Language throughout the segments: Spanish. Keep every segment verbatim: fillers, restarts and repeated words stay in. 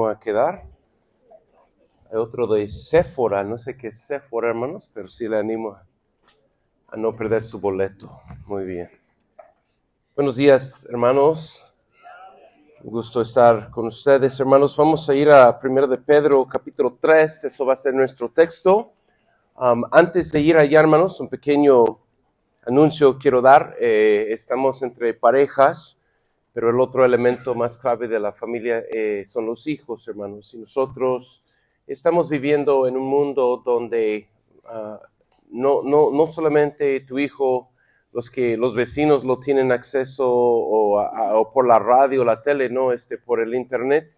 va a quedar. Hay otro de Sephora, no sé qué es Sephora, hermanos, pero sí le animo a, a no perder su boleto. Muy bien. Buenos días, hermanos. Un gusto estar con ustedes, hermanos. Vamos a ir a primero de Pedro, capítulo tres. Eso va a ser nuestro texto. Um, antes de ir allá, hermanos, un pequeño anuncio quiero dar. Eh, estamos entre parejas, pero el otro elemento más clave de la familia eh, son los hijos, hermanos. Y nosotros estamos viviendo en un mundo donde uh, no, no, no solamente tu hijo, los que los vecinos lo tienen acceso o, a, o por la radio, la tele, no, este, por el internet.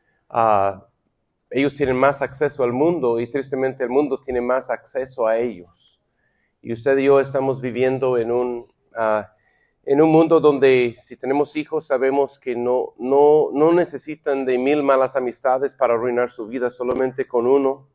Uh, ellos tienen más acceso al mundo y tristemente el mundo tiene más acceso a ellos. Y usted y yo estamos viviendo en un, uh, en un mundo donde si tenemos hijos sabemos que no, no, no necesitan de mil malas amistades para arruinar su vida, solamente con uno.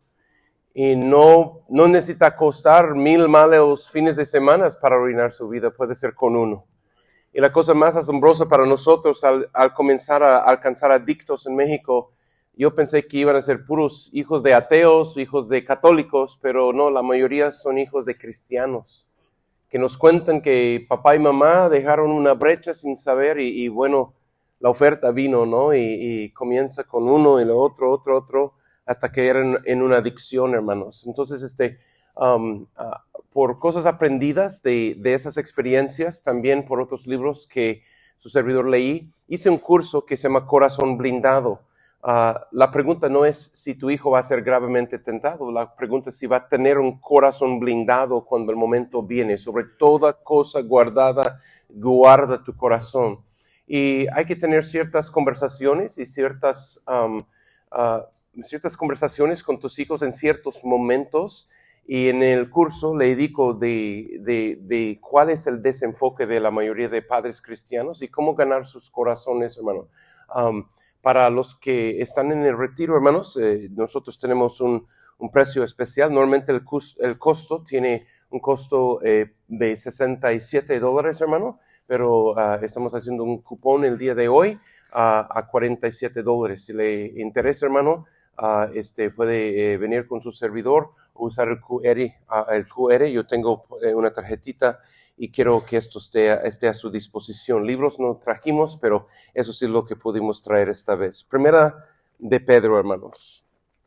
Y no, no necesita costar mil malos fines de semana para arruinar su vida, puede ser con uno. Y la cosa más asombrosa para nosotros al, al comenzar a alcanzar adictos en México, yo pensé que iban a ser puros hijos de ateos, hijos de católicos, pero no, la mayoría son hijos de cristianos, que nos cuentan que papá y mamá dejaron una brecha sin saber y, y bueno, la oferta vino, ¿no? Y, y comienza con uno y lo otro, otro, otro, hasta que eran en una adicción, hermanos. Entonces, este, um, uh, por cosas aprendidas de, de esas experiencias, también por otros libros que su servidor leí, hice un curso que se llama Corazón Blindado. Uh, la pregunta no es si tu hijo va a ser gravemente tentado, la pregunta es si va a tener un corazón blindado cuando el momento viene. Sobre toda cosa guardada, guarda tu corazón. Y hay que tener ciertas conversaciones y ciertas, um, uh, ciertas conversaciones con tus hijos en ciertos momentos. Y en el curso le dedico de, de, de cuál es el desenfoque de la mayoría de padres cristianos y cómo ganar sus corazones, hermano. Um, Para los que están en el retiro, hermanos, eh, nosotros tenemos un, un precio especial. Normalmente el, cus, el costo tiene un costo eh, de sesenta y siete dólares, hermano, pero uh, estamos haciendo un cupón el día de hoy uh, a cuarenta y siete dólares. Si le interesa, hermano, uh, este, puede eh, venir con su servidor o usar el Q R. Uh, el Q R. Yo tengo eh, una tarjetita y quiero que esto esté, esté a su disposición. Libros no trajimos, pero eso sí es lo que pudimos traer esta vez. Primera de Pedro, hermanos.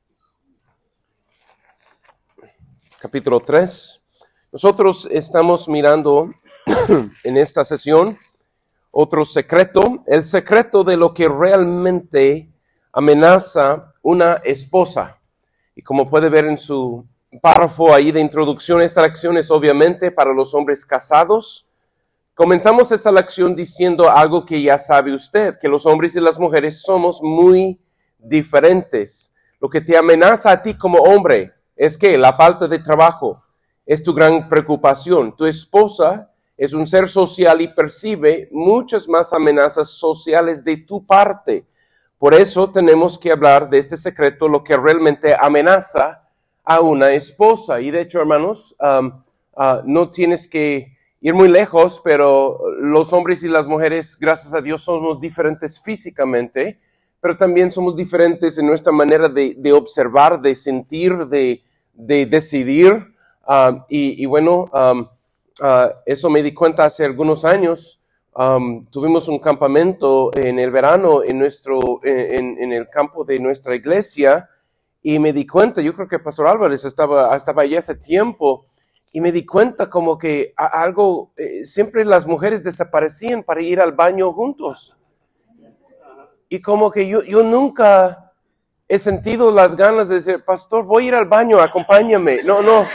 Capítulo tres. Nosotros estamos mirando en esta sesión otro secreto, el secreto de lo que realmente amenaza una esposa. Y como puede ver en su párrafo ahí de introducción, esta lección es obviamente para los hombres casados. Comenzamos esta lección diciendo algo que ya sabe usted, que los hombres y las mujeres somos muy diferentes. Lo que te amenaza a ti como hombre es que la falta de trabajo es tu gran preocupación. Tu esposa es un ser social y percibe muchas más amenazas sociales de tu parte. Por eso tenemos que hablar de este secreto, lo que realmente amenaza a una esposa. Y de hecho, hermanos, um, uh, no tienes que ir muy lejos, pero los hombres y las mujeres, gracias a Dios, somos diferentes físicamente, pero también somos diferentes en nuestra manera de, de observar, de sentir, de, de decidir. Um, y, y bueno, um, uh, eso me di cuenta hace algunos años. Um, tuvimos un campamento en el verano en, nuestro, en, en el campo de nuestra iglesia. Y me di cuenta, yo creo que Pastor Álvarez estaba, estaba allí hace tiempo, y me di cuenta como que algo, eh, siempre las mujeres desaparecían para ir al baño juntos. Y como que yo, yo nunca he sentido las ganas de decir, pastor, voy a ir al baño, acompáñame. No, no.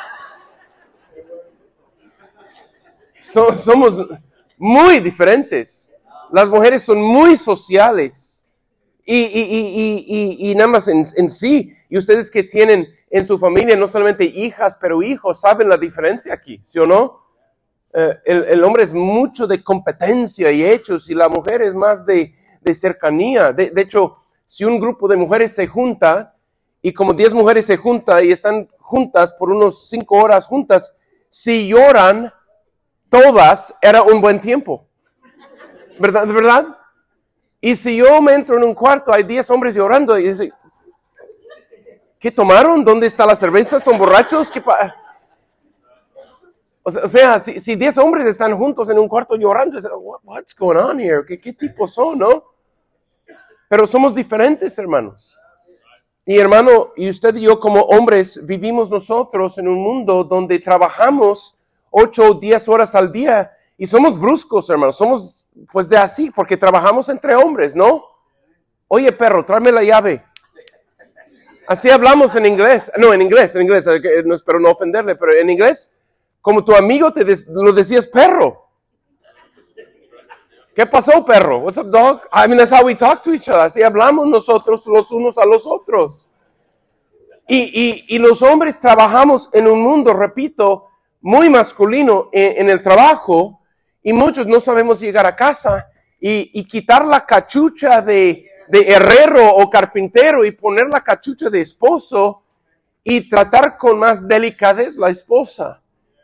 So, somos muy diferentes. Las mujeres son muy sociales. Y, y, y, y, y nada más en, en sí, y ustedes que tienen en su familia no solamente hijas, pero hijos, saben la diferencia aquí, ¿sí o no? Eh, el, el hombre es mucho de competencia y hechos, y la mujer es más de, de cercanía. De, de hecho, si un grupo de mujeres se junta, y como diez mujeres se juntan y están juntas por unos cinco horas juntas, si lloran todas, era un buen tiempo. ¿Verdad? ¿Verdad? Y si yo me entro en un cuarto, hay diez hombres llorando y dice, ¿qué tomaron? ¿Dónde está la cerveza? ¿Son borrachos? ¿Qué pa-? O sea, o sea si, si diez hombres están juntos en un cuarto llorando, dice, What, what's going on here? ¿Qué, qué tipos son, no? Pero somos diferentes, hermanos. Y hermano, y usted y yo como hombres vivimos nosotros en un mundo donde trabajamos ocho o diez horas al día y somos bruscos, hermanos. Somos pues de así, porque trabajamos entre hombres, ¿no? Oye, perro, tráeme la llave. Así hablamos en inglés. No, en inglés, en inglés. No espero no ofenderle, pero en inglés, como tu amigo te des- lo decías perro. ¿Qué pasó, perro? What's up, dog? I mean, that's how we talk to each other. Así hablamos nosotros los unos a los otros. Y, y, y los hombres trabajamos en un mundo, repito, muy masculino en, en el trabajo, y muchos no sabemos llegar a casa y, y quitar la cachucha de, de herrero o carpintero y poner la cachucha de esposo y tratar con más delicadez la esposa.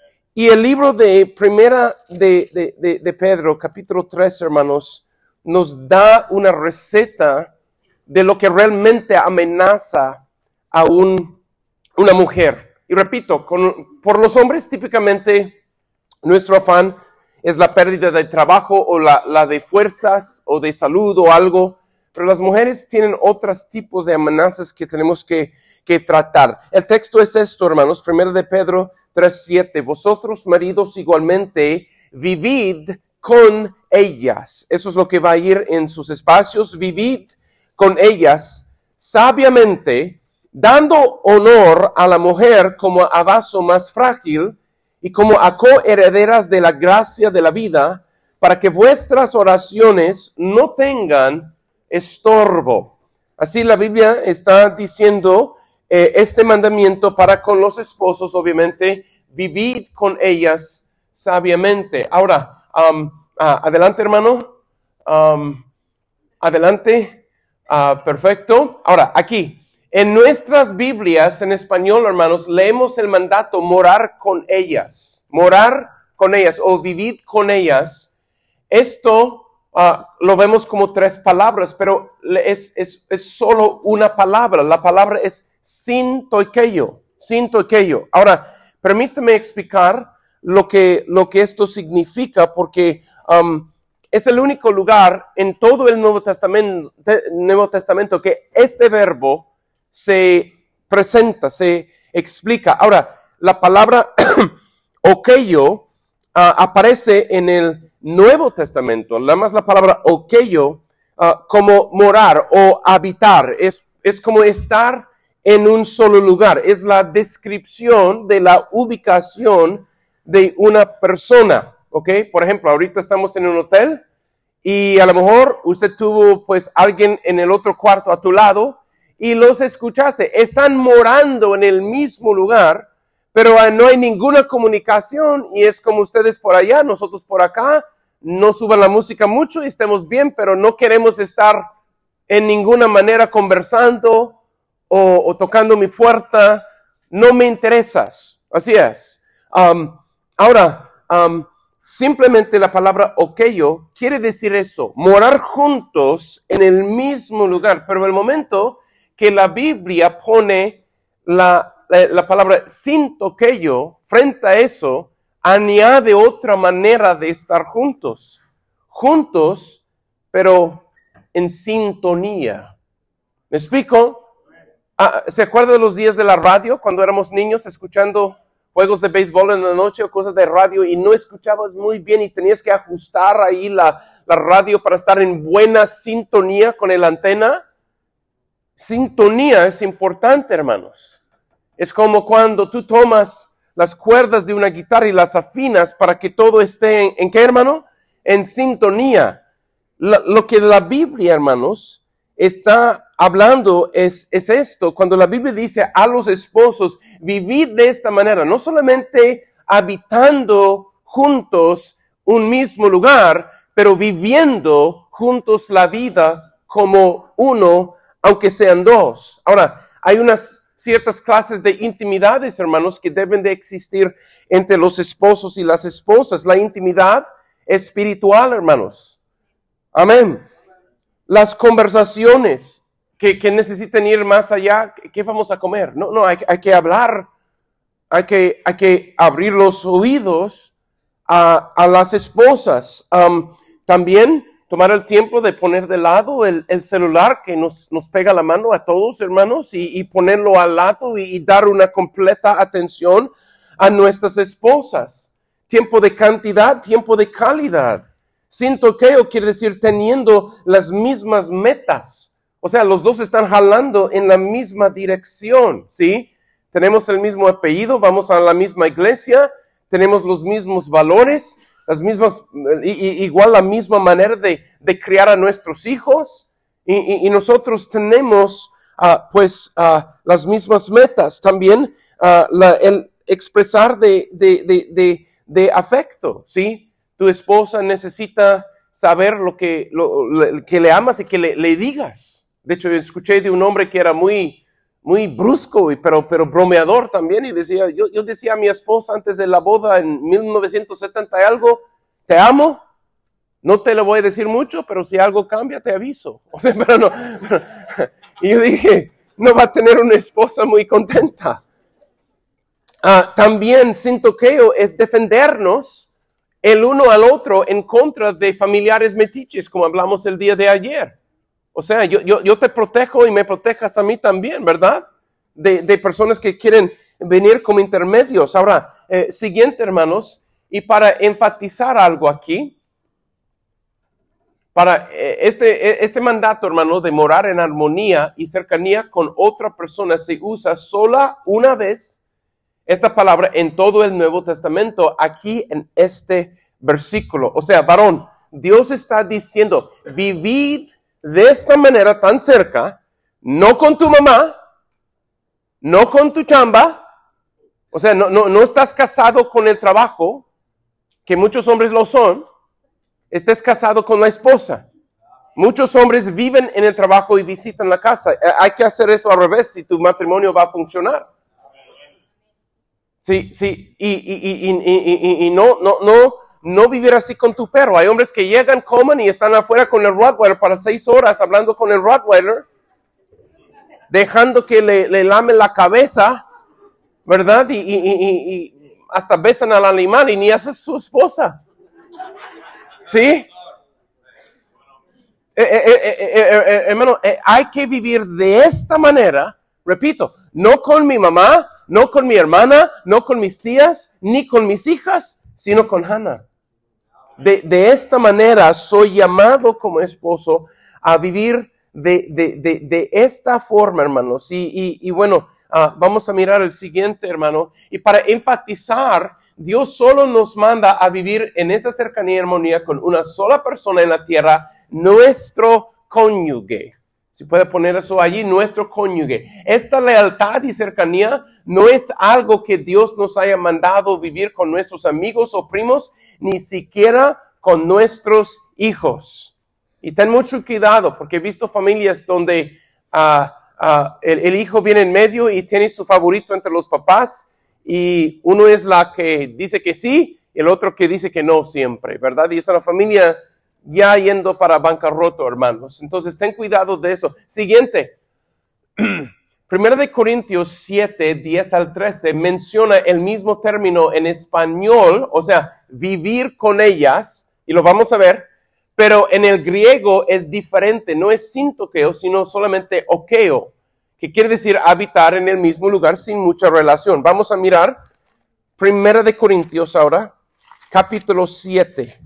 Y el libro de Primera de, de, de, de Pedro, capítulo tres, hermanos, nos da una receta de lo que realmente amenaza a un, una mujer. Y repito, con, por los hombres típicamente nuestro afán es la pérdida de trabajo o la, la de fuerzas o de salud o algo, pero las mujeres tienen otros tipos de amenazas que tenemos que, que tratar. El texto es esto, hermanos, primero de Pedro tres siete, vosotros maridos igualmente vivid con ellas. Eso es lo que va a ir en sus espacios, vivid con ellas sabiamente, dando honor a la mujer como a vaso más frágil y como a coherederas de la gracia de la vida, para que vuestras oraciones no tengan estorbo. Así la Biblia está diciendo eh, este mandamiento para con los esposos, obviamente, vivid con ellas sabiamente. Ahora, um, uh, adelante, hermano. Um, adelante. Uh, perfecto. Ahora, aquí, en nuestras Biblias en español, hermanos, leemos el mandato morar con ellas. Morar con ellas o vivir con ellas. Esto uh, lo vemos como tres palabras, pero es, es, es solo una palabra. La palabra es sintoikeio. Sintoikeio. Ahora, permítame explicar lo que, lo que esto significa, porque um, es el único lugar en todo el Nuevo Testamento, Nuevo Testamento que este verbo se presenta, se explica. Ahora, la palabra okeio uh, aparece en el Nuevo Testamento, nada más la palabra okeio uh, como morar o habitar, es, es como estar en un solo lugar, es la descripción de la ubicación de una persona, ¿ok? Por ejemplo, ahorita estamos en un hotel y a lo mejor usted tuvo pues alguien en el otro cuarto a tu lado y los escuchaste, están morando en el mismo lugar, pero no hay ninguna comunicación y es como ustedes por allá, nosotros por acá, no suban la música mucho y estemos bien, pero no queremos estar en ninguna manera conversando o, o tocando mi puerta, no me interesas, así es. Um, ahora, um, simplemente la palabra okeio quiere decir eso, morar juntos en el mismo lugar, pero en el momento que la Biblia pone la, la, la palabra sintokeio frente a eso, añade otra manera de estar juntos. Juntos, pero en sintonía. ¿Me explico? Ah, ¿se acuerda de los días de la radio cuando éramos niños escuchando juegos de béisbol en la noche o cosas de radio y no escuchabas muy bien y tenías que ajustar ahí la, la radio para estar en buena sintonía con el antena? Sintonía es importante, hermanos. Es como cuando tú tomas las cuerdas de una guitarra y las afinas para que todo esté en, ¿en qué, hermano? En sintonía. La, lo que la Biblia, hermanos, está hablando es, es esto. Cuando la Biblia dice a los esposos, vivid de esta manera, no solamente habitando juntos un mismo lugar, pero viviendo juntos la vida como uno, aunque sean dos. Ahora, hay unas ciertas clases de intimidades, hermanos, que deben de existir entre los esposos y las esposas. La intimidad espiritual, hermanos. Amén. las conversaciones que, que necesiten ir más allá. ¿Qué vamos a comer? No, no, hay, hay que hablar, hay que, hay que abrir los oídos a, a las esposas. Um, también tomar el tiempo de poner de lado el, el celular que nos, nos pega la mano a todos, hermanos, y, y ponerlo al lado y, y dar una completa atención a nuestras esposas. Tiempo de cantidad, tiempo de calidad. Sin toqueo quiere decir teniendo las mismas metas. O sea, los dos están jalando en la misma dirección, ¿sí? Tenemos el mismo apellido, vamos a la misma iglesia, tenemos los mismos valores, las mismas, y, y, igual la misma manera de, de criar a nuestros hijos. Y, y, y nosotros tenemos, uh, pues, uh, las mismas metas. También uh, la, el expresar de, de, de, de, de afecto, ¿sí? Tu esposa necesita saber lo que, lo, lo, que le amas y que le, le digas. De hecho, escuché de un hombre que era muy, muy brusco, y, pero, pero bromeador también, y decía, yo, yo decía a mi esposa antes de la boda en mil novecientos setenta y algo, te amo, no te lo voy a decir mucho, pero si algo cambia te aviso. O sea, pero no. Y yo dije, no va a tener una esposa muy contenta. Uh, también sin toqueo es defendernos el uno al otro en contra de familiares metiches, como hablamos el día de ayer. O sea, yo, yo, yo te protejo y me protejas a mí también, ¿verdad? De, de personas que quieren venir como intermedios. Ahora, eh, siguiente, hermanos, y para enfatizar algo aquí, para eh, este, este mandato, hermano, de morar en armonía y cercanía con otra persona se usa sola una vez esta palabra en todo el Nuevo Testamento, aquí en este versículo. O sea, varón, Dios está diciendo, vivid de esta manera tan cerca, no con tu mamá, no con tu chamba, o sea, no, no, no estás casado con el trabajo, que muchos hombres lo son, estás casado con la esposa. Muchos hombres viven en el trabajo y visitan la casa. Hay que hacer eso al revés si tu matrimonio va a funcionar. Sí, sí, y, y, y, y, y, y no, no, no, no vivir así con tu perro. Hay hombres que llegan, comen y están afuera con el Rottweiler para seis horas hablando con el Rottweiler, dejando que le, le lame la cabeza, ¿verdad? Y, y, y, y hasta besan al animal y ni esa es su esposa. ¿Sí? Eh, eh, eh, eh, eh, eh, hermano, eh, hay que vivir de esta manera, repito, no con mi mamá, no con mi hermana, no con mis tías, ni con mis hijas, sino con Hannah. De, de esta manera soy llamado como esposo a vivir de, de, de, de esta forma, hermanos. Y, y, y bueno, uh, vamos a mirar el siguiente, hermano. Y para enfatizar, Dios solo nos manda a vivir en esa cercanía y armonía con una sola persona en la tierra, nuestro cónyuge. Si puede poner eso allí, nuestro cónyuge. Esta lealtad y cercanía no es algo que Dios nos haya mandado vivir con nuestros amigos o primos, ni siquiera con nuestros hijos. Y ten mucho cuidado, porque he visto familias donde uh, uh, el, el hijo viene en medio y tiene su favorito entre los papás, y uno es la que dice que sí, y el otro que dice que no siempre, ¿verdad? Y es una familia ya yendo para bancarrota, hermanos. Entonces, ten cuidado de eso. Siguiente. Primera de Corintios siete, diez al trece, menciona el mismo término en español, o sea, vivir con ellas, y lo vamos a ver, pero en el griego es diferente, no es sintoqueo, sino solamente okeo, que quiere decir habitar en el mismo lugar sin mucha relación. Vamos a mirar Primera de Corintios ahora, capítulo siete.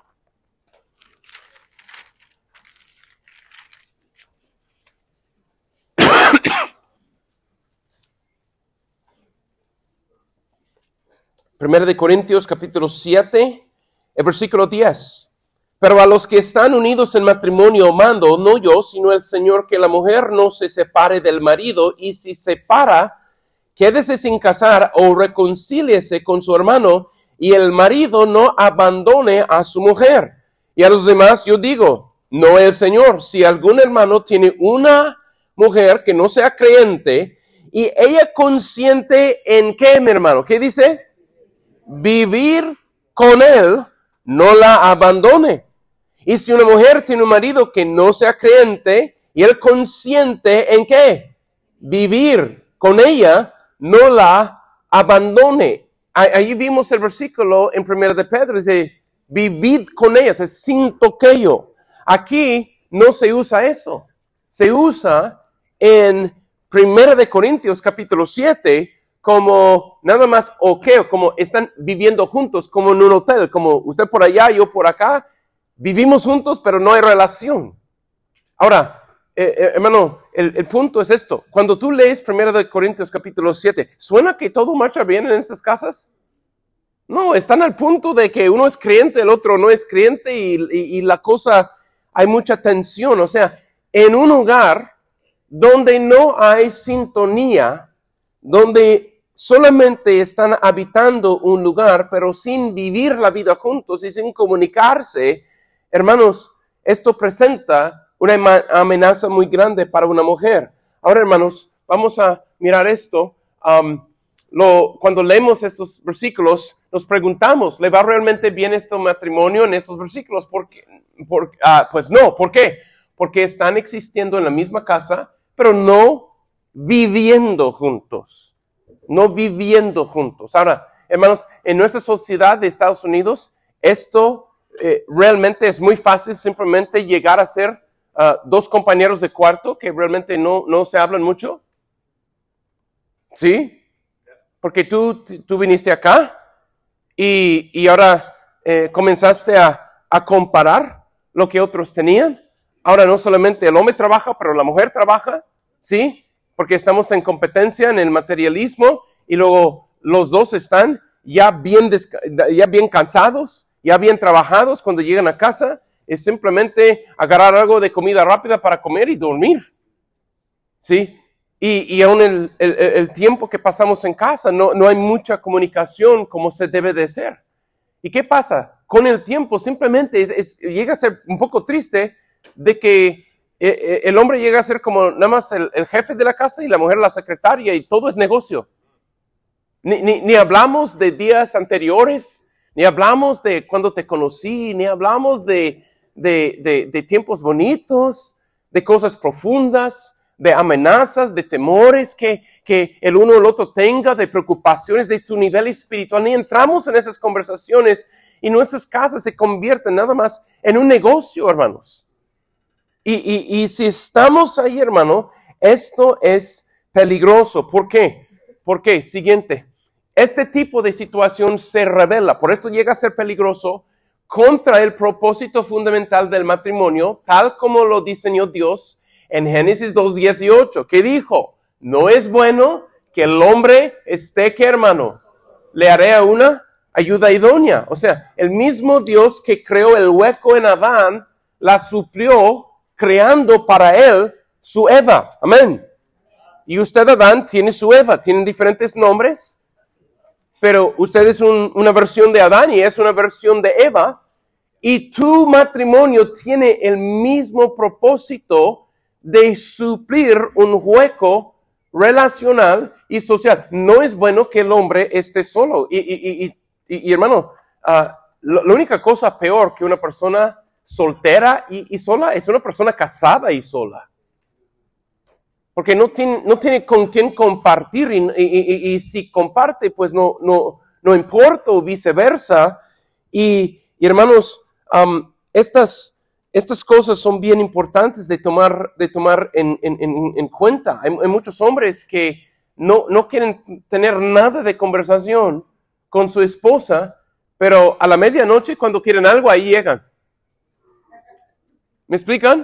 Primera de Corintios, capítulo siete, el versículo diez. Pero a los que están unidos en matrimonio mando, no yo, sino el Señor, que la mujer no se separe del marido, y si se separa, quédese sin casar o reconcíliese con su hermano, y el marido no abandone a su mujer. Y a los demás yo digo, no el Señor, si algún hermano tiene una mujer que no sea creyente, y ella consiente en qué, mi hermano, ¿qué dice? Vivir con él, no la abandone. Y si una mujer tiene un marido que no sea creyente y él consiente en qué? Vivir con ella, no la abandone. Ahí vimos el versículo en primera de Pedro, dice, vivid con ellas, es sin toqueo. Aquí no se usa eso. Se usa en primera de Corintios capítulo siete como nada más oqueo, como están viviendo juntos, como en un hotel, como usted por allá, yo por acá, vivimos juntos, pero no hay relación. Ahora, eh, eh, hermano, el, el punto es esto. Cuando tú lees primera de Corintios capítulo siete, ¿suena que todo marcha bien en esas casas? No, están al punto de que uno es creyente, el otro no es creyente y, y, y la cosa, hay mucha tensión. O sea, en un hogar donde no hay sintonía, donde solamente están habitando un lugar, pero sin vivir la vida juntos y sin comunicarse, hermanos, esto presenta una amenaza muy grande para una mujer. Ahora, hermanos, vamos a mirar esto. Um, lo, cuando leemos estos versículos, nos preguntamos, ¿le va realmente bien este matrimonio en estos versículos? ¿Por qué? Por, uh, pues no, ¿por qué? Porque están existiendo en la misma casa, pero no viviendo juntos. No viviendo juntos. Ahora, hermanos, en nuestra sociedad de Estados Unidos, esto eh, realmente es muy fácil simplemente llegar a ser uh, dos compañeros de cuarto que realmente no, no se hablan mucho. ¿Sí? Porque tú, tú viniste acá y, y ahora eh, comenzaste a, a comparar lo que otros tenían. Ahora no solamente el hombre trabaja, pero la mujer trabaja, ¿sí? Porque estamos en competencia en el materialismo y luego los dos están ya bien, ya bien cansados, ya bien trabajados cuando llegan a casa. Es simplemente agarrar algo de comida rápida para comer y dormir, ¿sí? Y, y aún el, el, el tiempo que pasamos en casa, no, no hay mucha comunicación como se debe de ser. ¿Y qué pasa? Con el tiempo simplemente es, es, llega a ser un poco triste de que el hombre llega a ser como nada más el, el jefe de la casa y la mujer la secretaria y todo es negocio. Ni, ni, ni hablamos de días anteriores, ni hablamos de cuando te conocí, ni hablamos de, de, de, de tiempos bonitos, de cosas profundas, de amenazas, de temores que, que el uno o el otro tenga, de preocupaciones de tu nivel espiritual. Ni entramos en esas conversaciones y nuestras casas se convierten nada más en un negocio, hermanos. Y, y, y si estamos ahí, hermano, esto es peligroso. ¿Por qué? ¿Por qué? Siguiente. Este tipo de situación se revela, por esto llega a ser peligroso, contra el propósito fundamental del matrimonio, tal como lo diseñó Dios en Génesis dos dieciocho. ¿Qué dijo? No es bueno que el hombre esté, ¿qué, hermano? Le haré a una ayuda idónea. O sea, el mismo Dios que creó el hueco en Adán, la suplió creando para él su Eva. Amén. Y usted, Adán, tiene su Eva. Tienen diferentes nombres, pero usted es un, una versión de Adán y es una versión de Eva. Y tu matrimonio tiene el mismo propósito de suplir un hueco relacional y social. No es bueno que el hombre esté solo. Y, y, y, y, y hermano, uh, la, la única cosa peor que una persona soltera y, y sola es una persona casada y sola. Porque no tiene, no tiene con quién compartir y, y, y, y si comparte, pues no, no, no importa o viceversa. Y, y hermanos, um, estas, estas cosas son bien importantes de tomar, de tomar en, en, en, en cuenta. Hay, hay muchos hombres que no, no quieren tener nada de conversación con su esposa, pero a la medianoche cuando quieren algo, ahí llegan. ¿Me explican?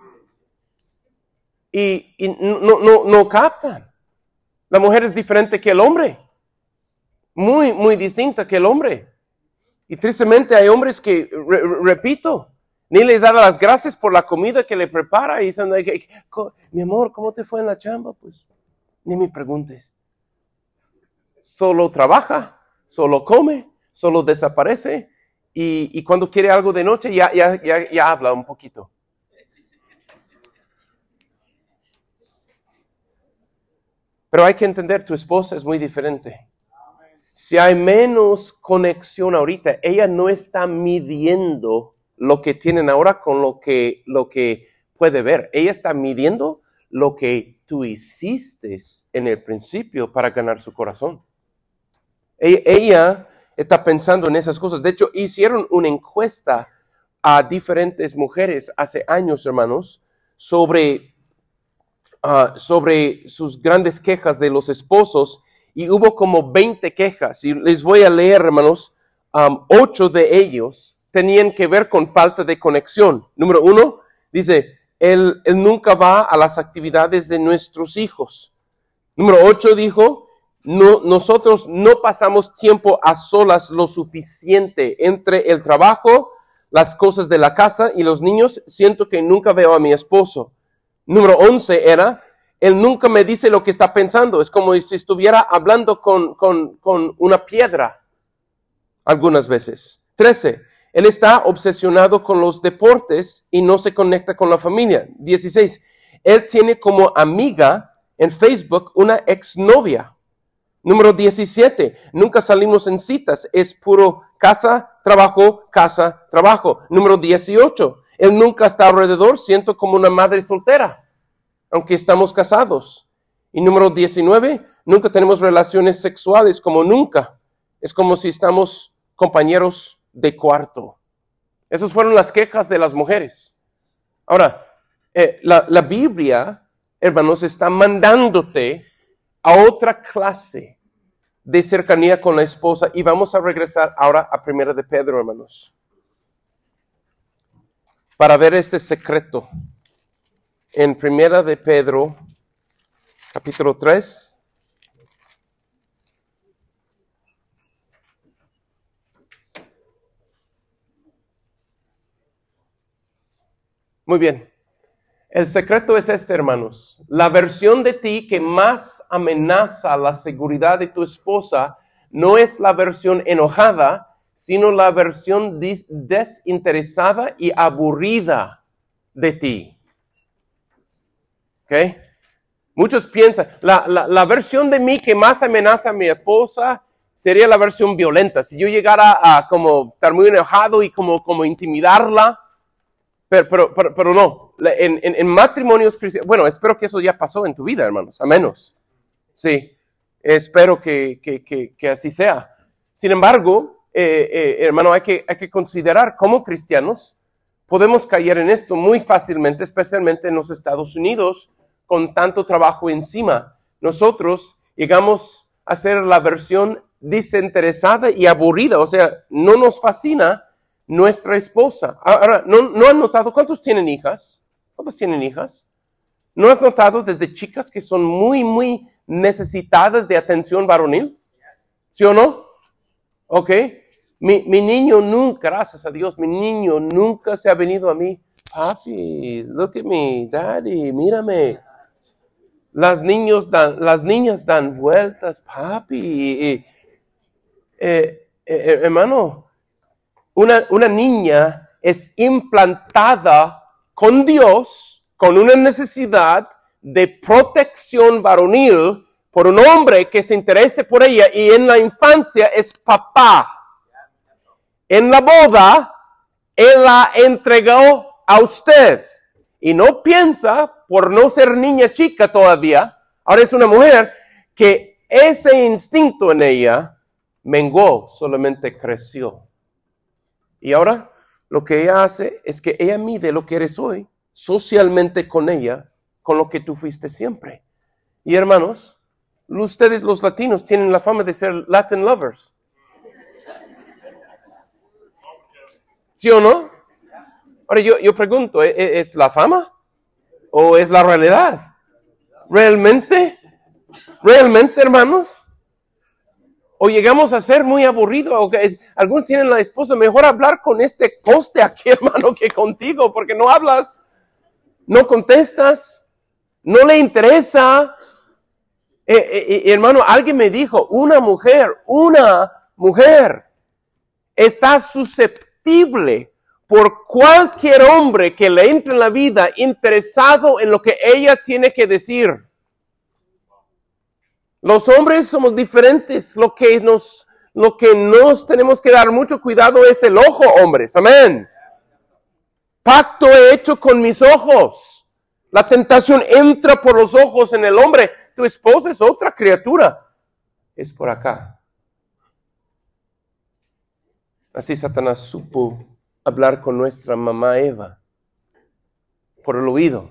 Y, y no, no, no captan. La mujer es diferente que el hombre. Muy, muy distinta que el hombre. Y tristemente hay hombres que, re, repito, ni les da las gracias por la comida que le prepara. Y dicen, mi amor, ¿cómo te fue en la chamba? Pues ni me preguntes. Solo trabaja, solo come, solo desaparece. Y, y cuando quiere algo de noche ya, ya, ya, ya habla un poquito. Pero hay que entender, tu esposa es muy diferente. Si hay menos conexión ahorita, ella no está midiendo lo que tienen ahora con lo que, lo que puede ver. Ella está midiendo lo que tú hiciste en el principio para ganar su corazón. Ella, ella está pensando en esas cosas. De hecho, hicieron una encuesta a diferentes mujeres hace años, hermanos, sobre, uh, sobre sus grandes quejas de los esposos, y hubo como veinte quejas. Y les voy a leer, hermanos, um, ocho de ellos tenían que ver con falta de conexión. Número uno, dice, él, él nunca va a las actividades de nuestros hijos. Número ocho dijo, no, nosotros no pasamos tiempo a solas lo suficiente entre el trabajo, las cosas de la casa y los niños. Siento que nunca veo a mi esposo. Número once era, él nunca me dice lo que está pensando. Es como si estuviera hablando con, con, con una piedra algunas veces. trece. Él está obsesionado con los deportes y no se conecta con la familia. dieciséis. Él tiene como amiga en Facebook una exnovia. Número diecisiete. Nunca salimos en citas. Es puro casa, trabajo, casa, trabajo. Número dieciocho. Él nunca está alrededor. Siento como una madre soltera, aunque estamos casados. Y número diecinueve. Nunca tenemos relaciones sexuales como nunca. Es como si estamos compañeros de cuarto. Esas fueron las quejas de las mujeres. Ahora, eh, la, la Biblia, hermanos, está mandándote a otra clase de cercanía con la esposa. Y vamos a regresar ahora a Primera de Pedro, hermanos, para ver este secreto. En Primera de Pedro, capítulo tres. Muy bien. El secreto es este, hermanos. La versión de ti que más amenaza la seguridad de tu esposa no es la versión enojada, sino la versión des- desinteresada y aburrida de ti. ¿Ok? Muchos piensan, la, la, la versión de mí que más amenaza a mi esposa sería la versión violenta. Si yo llegara a como estar muy enojado y como, como intimidarla. Pero, pero, pero, pero no, en, en, en matrimonios cristianos, bueno, espero que eso ya pasó en tu vida, hermanos, a menos. Sí, espero que, que, que, que así sea. Sin embargo, eh, eh, hermano, hay que, hay que considerar como cristianos podemos caer en esto muy fácilmente, especialmente en los Estados Unidos, con tanto trabajo encima. Nosotros llegamos a ser la versión desinteresada y aburrida, o sea, no nos fascina nuestra esposa. Ahora, ¿no, ¿no han notado cuántos tienen hijas? ¿Cuántos tienen hijas? ¿No has notado desde chicas que son muy, muy necesitadas de atención varonil? ¿Sí o no? Ok. Mi, mi niño nunca, gracias a Dios, mi niño nunca se ha venido a mí. Papi, look at me, daddy, mírame. Las, niños dan, las niñas dan vueltas, papi. Eh, eh, eh, hermano, Una, una niña es implantada con Dios, con una necesidad de protección varonil por un hombre que se interese por ella, y en la infancia es papá. En la boda, él la entregó a usted. Y no piensa, por no ser niña chica todavía, ahora es una mujer, que ese instinto en ella menguó, solamente creció. Y ahora lo que ella hace es que ella mide lo que eres hoy socialmente con ella, con lo que tú fuiste siempre. Y hermanos, ustedes los latinos tienen la fama de ser Latin lovers. ¿Sí o no? Ahora yo, yo pregunto, ¿es la fama o es la realidad? ¿Realmente? ¿Realmente, hermanos? O llegamos a ser muy aburridos. O que algunos tienen la esposa, mejor hablar con este poste aquí, hermano, que contigo, porque no hablas, no contestas, no le interesa. Eh, eh, eh, hermano, alguien me dijo, una mujer, una mujer está susceptible por cualquier hombre que le entre en la vida interesado en lo que ella tiene que decir. Los hombres somos diferentes. Lo que nos, lo que nos tenemos que dar mucho cuidado es el ojo, hombres. Amén. Pacto he hecho con mis ojos. La tentación entra por los ojos en el hombre. Tu esposa es otra criatura. Es por acá. Así Satanás supo hablar con nuestra mamá Eva. Por el oído.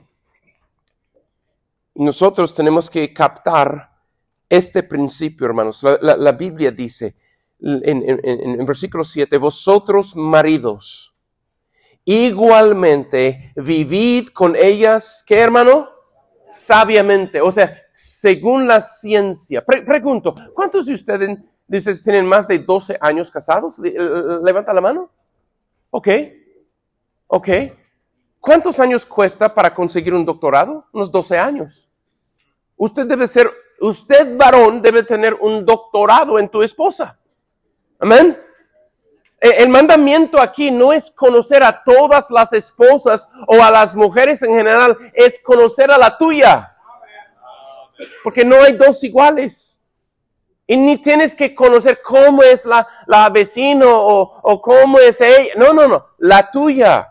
Y nosotros tenemos que captar este principio, hermanos. La, la, la Biblia dice en, en, en, en versículo siete, vosotros maridos, igualmente vivid con ellas, ¿qué, hermano? Sabiamente, o sea, según la ciencia. Pre- pregunto, ¿cuántos de ustedes, de ustedes tienen más de doce años casados? Levanta la mano. Ok, ok. ¿Cuántos años cuesta para conseguir un doctorado? Unos doce años. Usted debe ser, usted varón debe tener un doctorado en tu esposa. Amén. El mandamiento aquí no es conocer a todas las esposas o a las mujeres en general, es conocer a la tuya. Porque no hay dos iguales. Y ni tienes que conocer cómo es la, la vecino o, o cómo es ella. No, no, no, la tuya.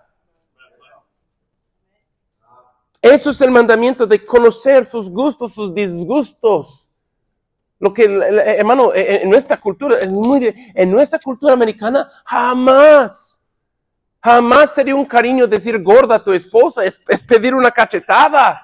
Eso es el mandamiento de conocer sus gustos, sus disgustos. Lo que, hermano, en nuestra cultura, es muy, en nuestra cultura americana, jamás, jamás sería un cariño decir gorda a tu esposa, es, es pedir una cachetada.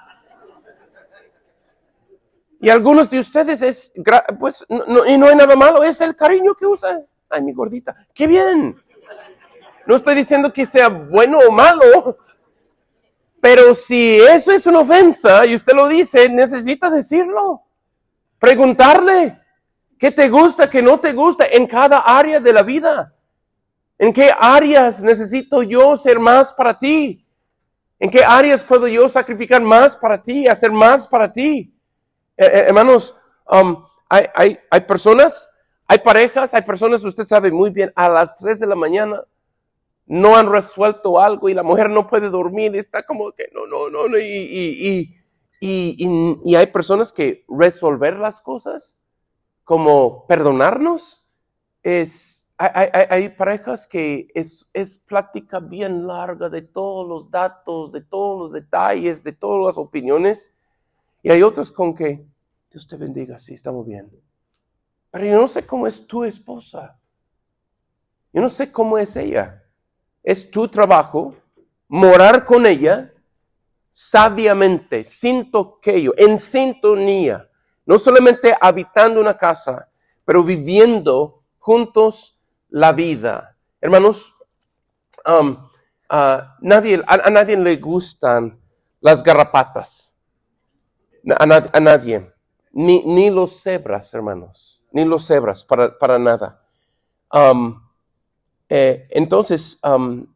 Y algunos de ustedes es, pues, no, no, y no hay nada malo, es el cariño que usa. Ay, mi gordita, qué bien. No estoy diciendo que sea bueno o malo. Pero si eso es una ofensa y usted lo dice, necesita decirlo. Preguntarle qué te gusta, qué no te gusta en cada área de la vida. ¿En qué áreas necesito yo ser más para ti? ¿En qué áreas puedo yo sacrificar más para ti, hacer más para ti? Eh, eh, hermanos, um, hay, hay, hay personas, hay parejas, hay personas, usted sabe muy bien, a las tres de la mañana, no han resuelto algo y la mujer no puede dormir, está como que no, no, no, no y, y, y, y, y, y hay personas que resolver las cosas, como perdonarnos, es, hay, hay, hay parejas que es, es plática bien larga de todos los datos, de todos los detalles, de todas las opiniones, y hay otros con que, Dios te bendiga, sí, estamos bien, pero yo no sé cómo es tu esposa, yo no sé cómo es ella. Es tu trabajo morar con ella sabiamente, sin toqueo, en sintonía. No solamente habitando una casa, pero viviendo juntos la vida. Hermanos, um, uh, nadie, a, a nadie le gustan las garrapatas. A, nad, a nadie. Ni, ni los cebras, hermanos. Ni los cebras, para, para nada. Um, Eh, entonces, um,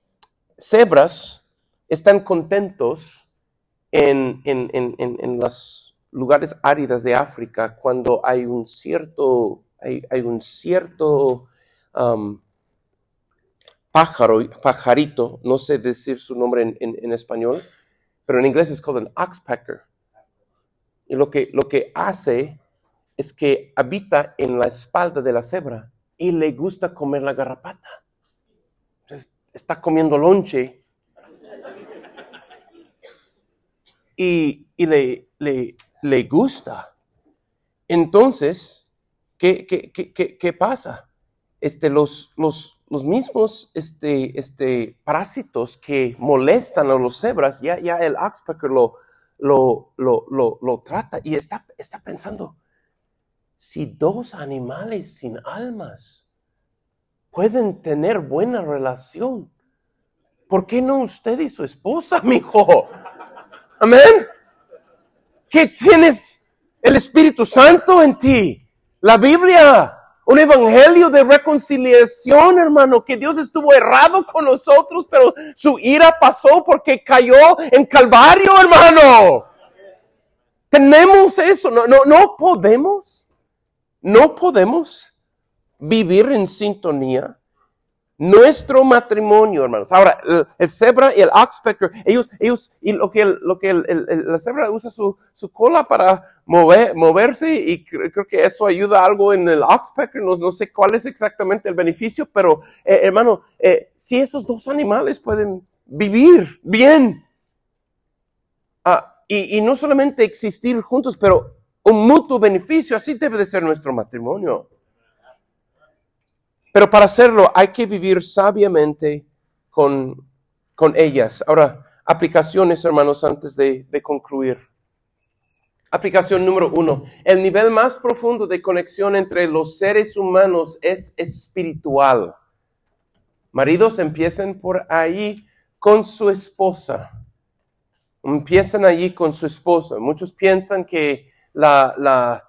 cebras están contentos en, en, en, en los lugares áridos de África cuando hay un cierto, hay, hay un cierto um, pájaro, pajarito, no sé decir su nombre en, en, en español, pero en inglés es called an oxpecker. Y lo que, lo que hace es que habita en la espalda de la cebra y le gusta comer la garrapata. Entonces, está comiendo lonche y, y le, le, le gusta. Entonces, ¿qué, qué, qué, qué, qué pasa? Este, los, los, los mismos este, este, parásitos que molestan a los cebras, ya, ya el oxpecker lo, lo, lo, lo, lo trata y está, está pensando, si dos animales sin almas pueden tener buena relación, ¿por qué no usted y su esposa, mijo? Amén. ¿Qué tienes? El Espíritu Santo en ti. La Biblia. Un evangelio de reconciliación, hermano. Que Dios estuvo errado con nosotros, pero su ira pasó porque cayó en Calvario, hermano. Tenemos eso. No, no, no podemos. No podemos vivir en sintonía. Nuestro matrimonio, hermanos. Ahora, el, el cebra y el oxpecker, ellos, ellos, y lo que, el, lo que el, el, el, la cebra usa su, su cola para mover, moverse, y creo, creo que eso ayuda algo en el oxpecker. No, no sé cuál es exactamente el beneficio, pero, eh, hermano, eh, si esos dos animales pueden vivir bien. Ah, y, y no solamente existir juntos, pero un mutuo beneficio. Así debe de ser nuestro matrimonio. Pero para hacerlo hay que vivir sabiamente con, con ellas. Ahora, aplicaciones, hermanos, antes de, de concluir. Aplicación número uno. El nivel más profundo de conexión entre los seres humanos es espiritual. Maridos, empiecen por ahí con su esposa. Empiezan allí con su esposa. Muchos piensan que la, la,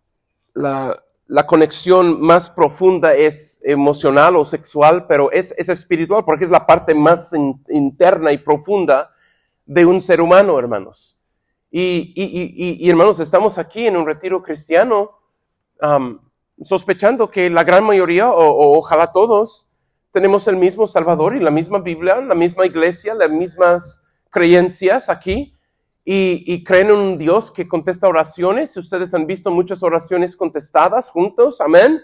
la, la conexión más profunda es emocional o sexual, pero es, es espiritual porque es la parte más in, interna y profunda de un ser humano, hermanos. Y, y, y, y hermanos, estamos aquí en un retiro cristiano um, sospechando que la gran mayoría, o, o ojalá todos, tenemos el mismo Salvador y la misma Biblia, la misma iglesia, las mismas creencias aquí, y, y creen en un Dios que contesta oraciones. Ustedes han visto muchas oraciones contestadas juntos, amén.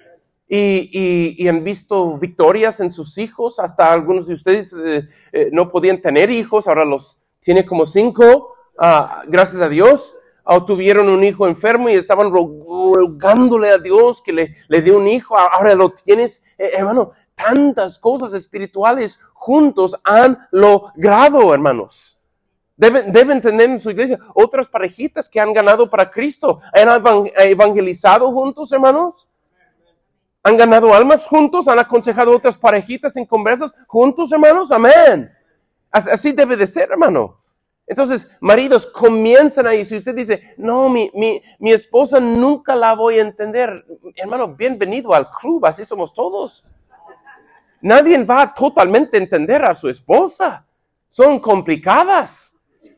Y, y, y han visto victorias en sus hijos. Hasta algunos de ustedes eh, eh, no podían tener hijos, ahora los tiene como cinco. Uh, gracias a Dios, o tuvieron un hijo enfermo y estaban rogándole a Dios que le, le dé un hijo, ahora lo tienes, eh, hermano, tantas cosas espirituales juntos han logrado, hermanos. Deben, deben tener en su iglesia otras parejitas que han ganado para Cristo, han evangelizado juntos, hermanos, han ganado almas juntos, han aconsejado otras parejitas en conversas juntos, hermanos, amén. Así debe de ser, hermano. Entonces, maridos, comienzan ahí. Si usted dice, no, mi, mi, mi esposa nunca la voy a entender. Hermano, bienvenido al club, así somos todos. Nadie va a totalmente entender a su esposa. Son complicadas.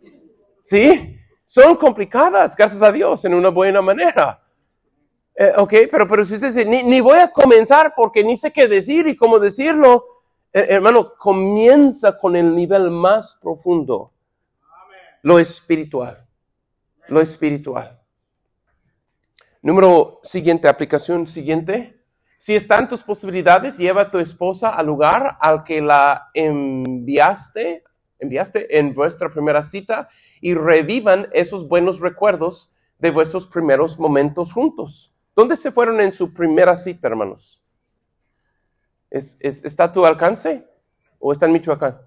¿Sí? Son complicadas, gracias a Dios, en una buena manera. Eh, ok, pero, pero si usted dice, ni, ni voy a comenzar porque ni sé qué decir y cómo decirlo. Eh, hermano, comienza con el nivel más profundo. Lo espiritual, lo espiritual. Número siguiente, aplicación siguiente. Si están tus posibilidades, lleva a tu esposa al lugar al que la enviaste, enviaste en vuestra primera cita y revivan esos buenos recuerdos de vuestros primeros momentos juntos. ¿Dónde se fueron en su primera cita, hermanos? ¿Es, es, ¿Está a tu alcance o está en Michoacán?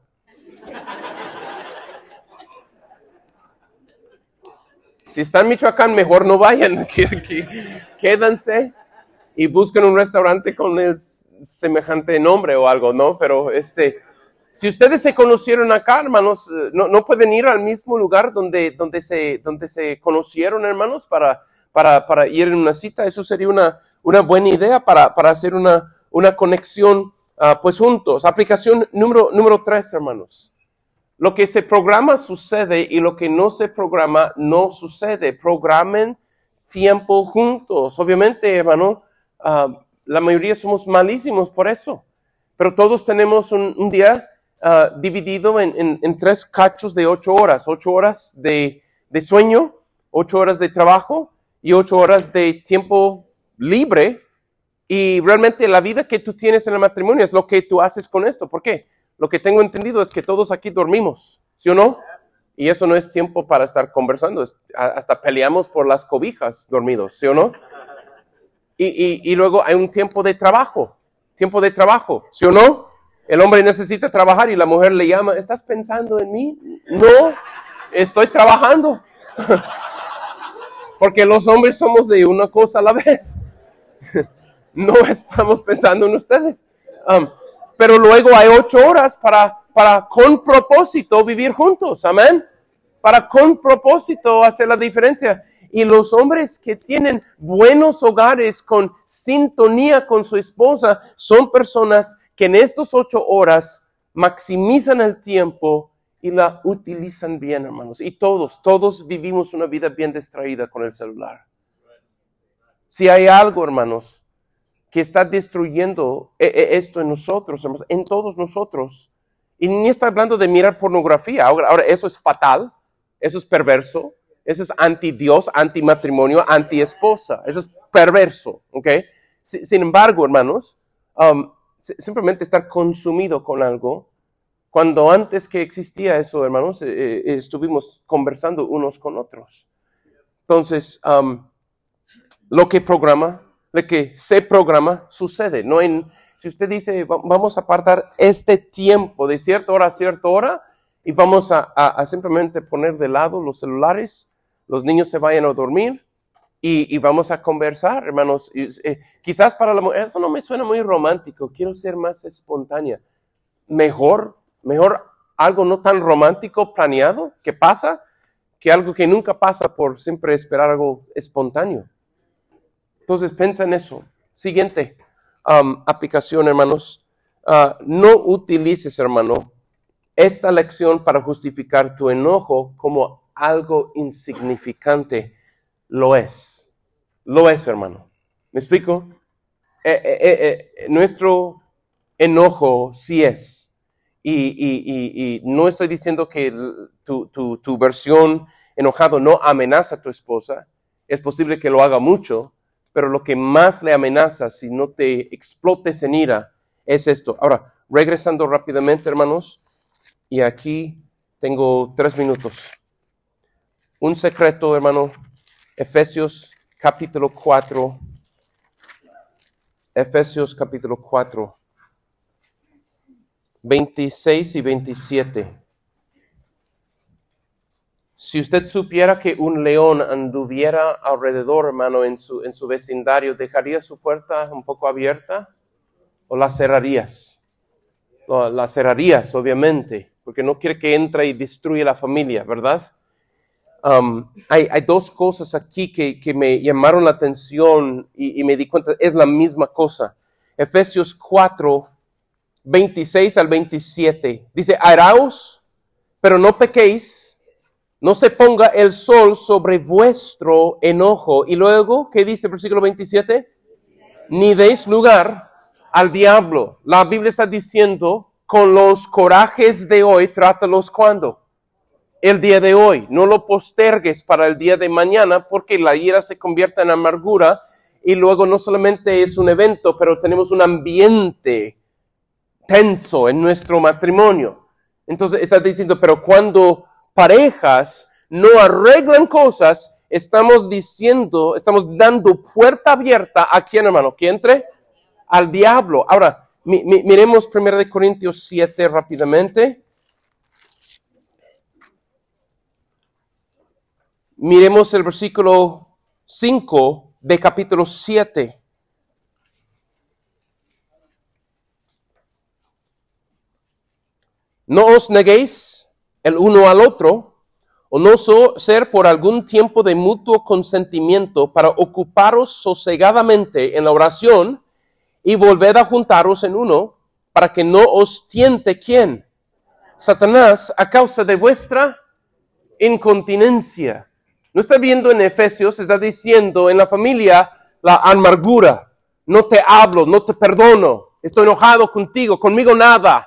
Si están en Michoacán, mejor no vayan, quédense y busquen un restaurante con el semejante nombre o algo, ¿no? Pero este, si ustedes se conocieron acá, hermanos, no, no pueden ir al mismo lugar donde, donde, se, donde se conocieron, hermanos, para, para, para ir en una cita. Eso sería una, una buena idea para, para hacer una, una conexión, uh, pues juntos. Aplicación número, número tres, hermanos. Lo que se programa sucede y lo que no se programa no sucede. Programen tiempo juntos. Obviamente, hermano, uh, la mayoría somos malísimos por eso. Pero todos tenemos un, un día uh, dividido en, en, en tres cachos de ocho horas. Ocho horas de, de sueño, ocho horas de trabajo y ocho horas de tiempo libre. Y realmente la vida que tú tienes en el matrimonio es lo que tú haces con esto. ¿Por qué? Lo que tengo entendido es que todos aquí dormimos, ¿sí o no? Y eso no es tiempo para estar conversando, es, hasta peleamos por las cobijas dormidos, ¿sí o no? Y, y, y luego hay un tiempo de trabajo, tiempo de trabajo, ¿sí o no? El hombre necesita trabajar y la mujer le llama, ¿estás pensando en mí? No, estoy trabajando. Porque los hombres somos de una cosa a la vez. No estamos pensando en ustedes. Um, Pero luego hay ocho horas para, para con propósito vivir juntos, amén. Para con propósito hacer la diferencia. Y los hombres que tienen buenos hogares con sintonía con su esposa son personas que en estas ocho horas maximizan el tiempo y la utilizan bien, hermanos. Y todos, todos vivimos una vida bien distraída con el celular. Si hay algo, hermanos, que está destruyendo esto en nosotros, en todos nosotros. Y ni está hablando de mirar pornografía. Ahora, ahora eso es fatal, eso es perverso, eso es anti-Dios, anti-matrimonio, anti-esposa. Eso es perverso, ¿ok? Sin embargo, hermanos, um, simplemente estar consumido con algo Cuando antes que existía eso, hermanos, eh, eh, estuvimos conversando unos con otros. Entonces, um, lo que programa, lo que se programa, sucede. No en, si usted dice, vamos a apartar este tiempo de cierta hora a cierta hora y vamos a, a, a simplemente poner de lado los celulares, los niños se vayan a dormir y, y vamos a conversar, hermanos. Y, eh, quizás para la mujer, eso no me suena muy romántico, quiero ser más espontánea. Mejor, mejor algo no tan romántico planeado que pasa, que algo que nunca pasa por siempre esperar algo espontáneo. Entonces, piensa en eso. Siguiente um, aplicación, hermanos. Uh, no utilices, hermano, esta lección para justificar tu enojo como algo insignificante. Lo es. Lo es, hermano. ¿Me explico? Eh, eh, eh, eh, nuestro enojo sí es. Y, y, y, y no estoy diciendo que tu, tu, tu versión enojado no amenaza a tu esposa. Es posible que lo haga mucho, pero lo que más le amenaza si no te explotes en ira es esto. Ahora, regresando rápidamente, hermanos, y aquí tengo tres minutos. Un secreto, hermano, Efesios capítulo cuatro. Efesios capítulo cuatro. veintiséis y veintisiete. Si usted supiera que un león anduviera alrededor, hermano, en su, en su vecindario, ¿dejaría su puerta un poco abierta o la cerrarías? No, la cerrarías, obviamente, porque no quiere que entre y destruya la familia, ¿verdad? Um, hay, hay dos cosas aquí que, que me llamaron la atención y, y me di cuenta, es la misma cosa. Efesios cuatro, veintiséis al veintisiete. Dice, airaos, pero no pequéis. No se ponga el sol sobre vuestro enojo. Y luego, ¿qué dice el versículo veintisiete? Ni deis lugar al diablo. La Biblia está diciendo, con los corajes de hoy, trátalos ¿cuándo? El día de hoy. No lo postergues para el día de mañana, porque la ira se convierte en amargura. Y luego no solamente es un evento, pero tenemos un ambiente tenso en nuestro matrimonio. Entonces está diciendo, pero cuando parejas no arreglan cosas, estamos diciendo, estamos dando puerta abierta a quién, hermano, que entre al diablo. Ahora, mi, mi, miremos primero de Corintios siete rápidamente. Miremos el versículo cinco de capítulo siete. No os neguéis el uno al otro, o no so ser por algún tiempo de mutuo consentimiento para ocuparos sosegadamente en la oración y volved a juntaros en uno, para que no os tiente ¿quién? Satanás, a causa de vuestra incontinencia. No está viendo en Efesios, está diciendo en la familia la amargura. No te hablo, no te perdono, estoy enojado contigo, conmigo nada.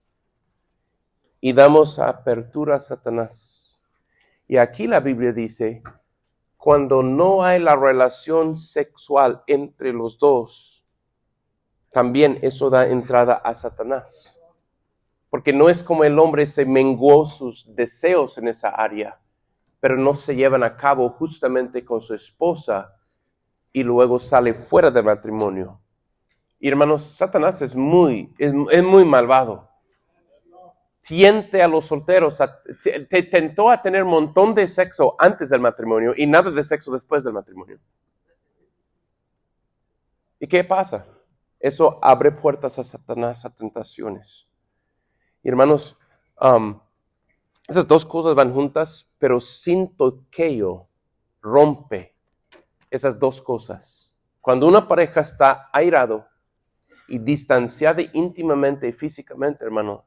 Y damos apertura a Satanás. Y aquí la Biblia dice, cuando no hay la relación sexual entre los dos, también eso da entrada a Satanás. Porque no es como el hombre se menguó sus deseos en esa área, pero no se llevan a cabo justamente con su esposa y luego sale fuera del matrimonio. Y hermanos, Satanás es muy, es, es muy malvado. Tiente a los solteros, te, te tentó a tener un montón de sexo antes del matrimonio y nada de sexo después del matrimonio. ¿Y qué pasa? Eso abre puertas a Satanás, a tentaciones. Y hermanos, um, esas dos cosas van juntas, pero sin toqueo rompe esas dos cosas. Cuando una pareja está airado y distanciada íntimamente y físicamente, hermano,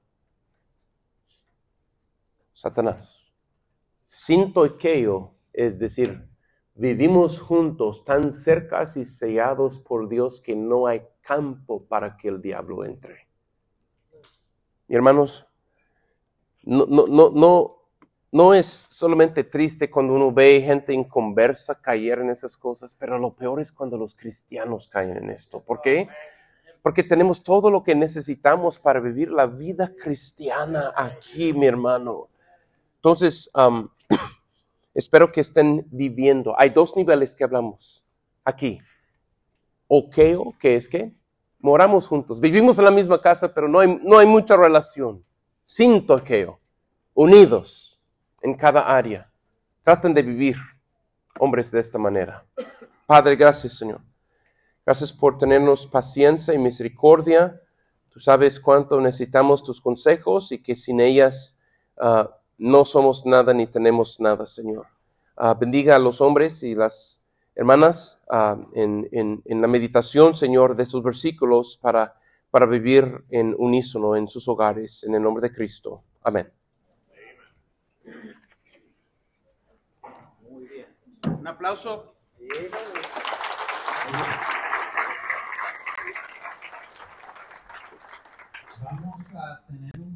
Satanás. Sin toqueo, es decir, vivimos juntos tan cercas y sellados por Dios que no hay campo para que el diablo entre. Y hermanos, no, no, no, no, no es solamente triste cuando uno ve gente inconversa caer en esas cosas, pero lo peor es cuando los cristianos caen en esto. ¿Por qué? porque tenemos todo lo que necesitamos para vivir la vida cristiana aquí, mi hermano. Entonces, um, espero que estén viviendo. Hay dos niveles que hablamos aquí. Okeo, que es que moramos juntos, vivimos en la misma casa, pero no hay, no hay mucha relación. Sintoqueo, unidos en cada área. Traten de vivir, hombres, de esta manera. Padre, gracias, Señor. Gracias por tenernos paciencia y misericordia. Tú sabes cuánto necesitamos tus consejos y que sin ellas uh, no somos nada ni tenemos nada, Señor. Uh, bendiga a los hombres y las hermanas uh, en, en, en la meditación, Señor, de estos versículos para, para vivir en unísono en sus hogares, en el nombre de Cristo. Amén. Muy bien. Un aplauso.